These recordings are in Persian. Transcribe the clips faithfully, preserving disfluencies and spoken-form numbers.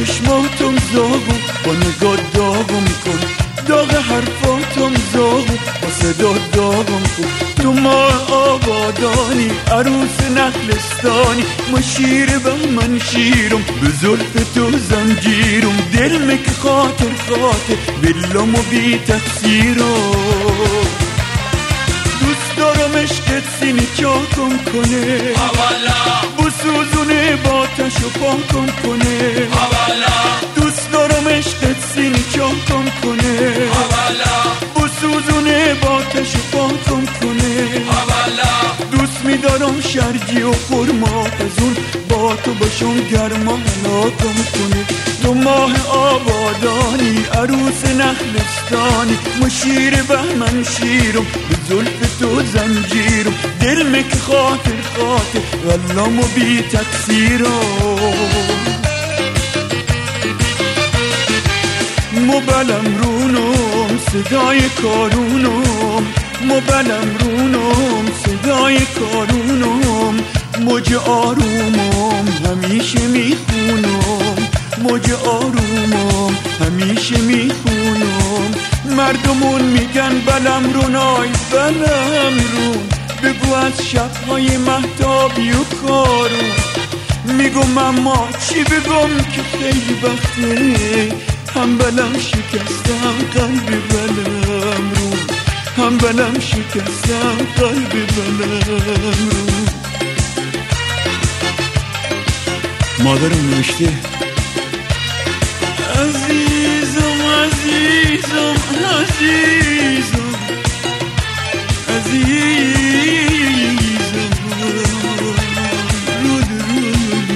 چشماتم زاغو با نگاه داغم کن، داغ حرفاتم زاغو با صدا داغم کن. تو ماه آبادانی عروس نخلستانی، ما شیر بهمن شیرم به زلف تو زنجیرم. دل مک خاطر خاطر بلامو بی تفسیرم. دوست دارم عشقت سینی چاکم کنه، بو سوزونه با تشو پاکم کنه. دوست دارم عشقت سینی چاکم کنه، بو سوزونه با تشو پاکم کنه. دوست میدارم شرجی و خورما از اون با تو باشم گرما هلاکم کنه. تو ماه آبادانی عروس نخلستانی، ما شیر بهمن شیرم به زلف تو زنجیرم. دل مک خاطر خاطر غلامو بی تقصیرم. مبلم رونم صدای کارونم، مبلم رونم صدای کارونم. موج آرومم همیشه میخونم، موج آرومم همیشه میخونم. مردمون میگن بلم رونای بلم رون، بگو از شبهای مهتابی و کارون. میگم اما چی بگم که خیلی وقته، هم بلم شکستم قلب بلم رون، هم بلم شکستم قلب بلم رون. مادرم نوشته عزیزم عزیزم عزیزم عزیزم رود رود.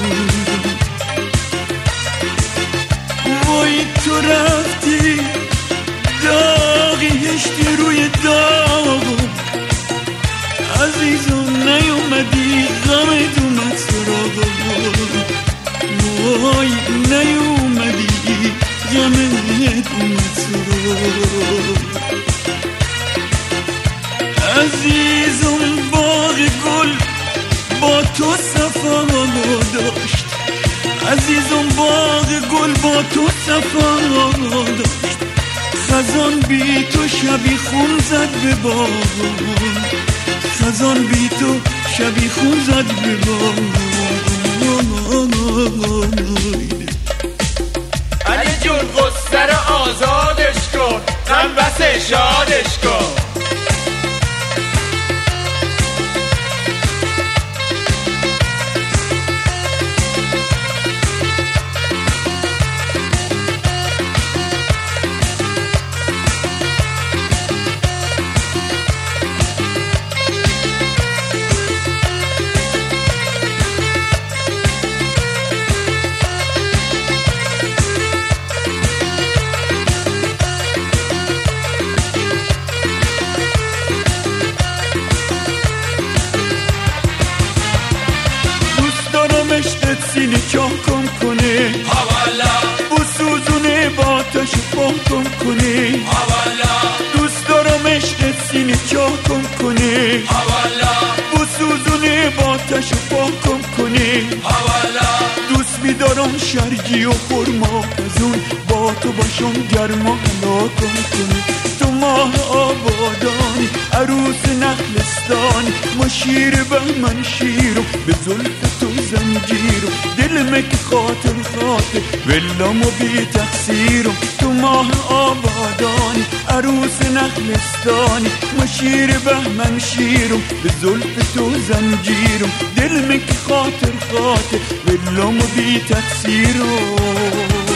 وای تو رفتی داغی هشتی روی داغم، عزیزم نیومدی غمت اومد سراغم. وای نیومدی غمت اومد سراغم. عزیزم باغ گل با تو صفا داشت، عزیزم باغ گل با تو صفا داشت. خزان بی تو شبی خون زد به باغم، خزان بی تو شبی خون زد به باغم. علی جون قصه رو آزادش کن، غم بس شادش کن. سینه چاکم کنه، بو سوزونه با تشو پاکم کنه. دوست دارم عشقت سینه چاکم کنه، بو سوزونه با تشو پاکم کنه. دوست میدارم شرجی و خورما از اون با تو باشم گرما هلاکم کنه. تو ماه آبادانی عروس نخلستانی، ما شیر بهمن شیرم به زلف تو زنجیرم. دل مک خاطر خاطر ولامو بی تقصیرم. تو ماه آبادانی عروس نخلستانی، ما شیر بهمن شیرم به زلف تو زنجیرم. دل مک خاطر خاطر ولامو بی تقصیرم.